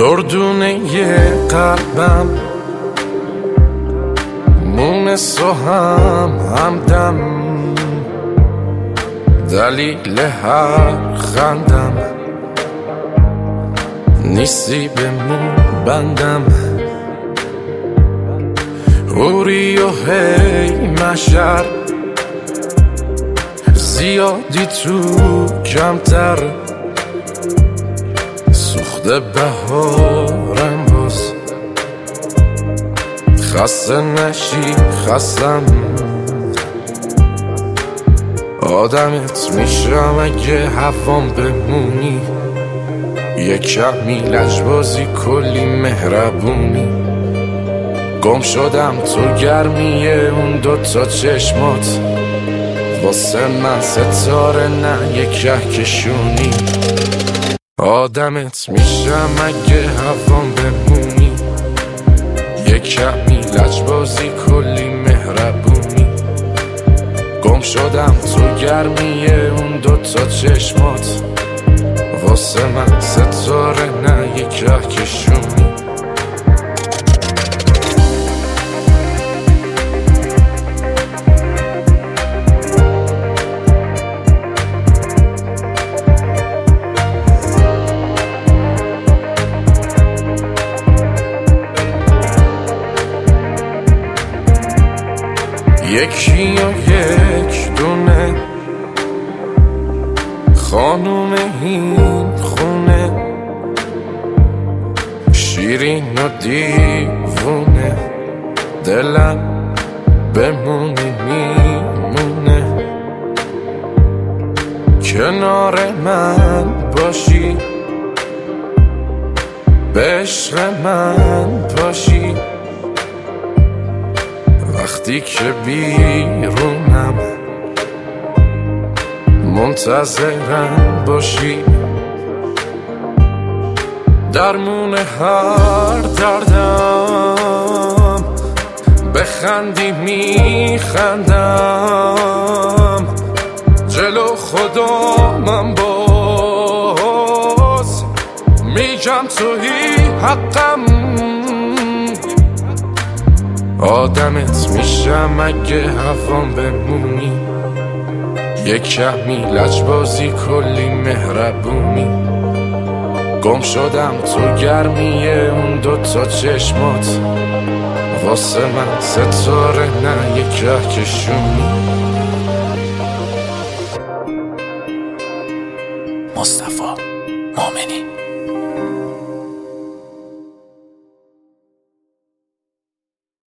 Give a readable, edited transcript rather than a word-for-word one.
دردونه قلبم مونس و همدم، دلیل هر خندم نیستی به مون بندم. اوری و هی مشر زیادی تو کمتر، سوخته بهارم باز خسته نشی خستم. آدمت میشم اگه هوام بمونی، یه کمی لجبازی کلی مهربونی. گم شدم تو گرمی اون دوتا چشمات، واسه من ستاره نه یه کهکشونی. آدمت میشم اگه هوام بمونی، یه کمی لجبازی کلی مهربونی. گم شدم تو گرمی اون دوتا چشمات، واسه من ستاره نه یه کهکشونی. یکی و یک دونه خانوم این خونه، شیرین و دیوونه، دلم بمونی میمونه. کنار من باشی، به عشق من باشی، وقتی که بیرونم منتظرم باشی. درمون هر دردم بخندی میخندم، جلو خدا من باز میگم تویی حقم. آدمت میشم اگه هوام بمونی، یه کمی لجبازی کلی مهربونی. گم شدم تو گرمی اون دوتا چشمات، واسه من ستاره نه یه کهکشونی. مصطفی مومنی.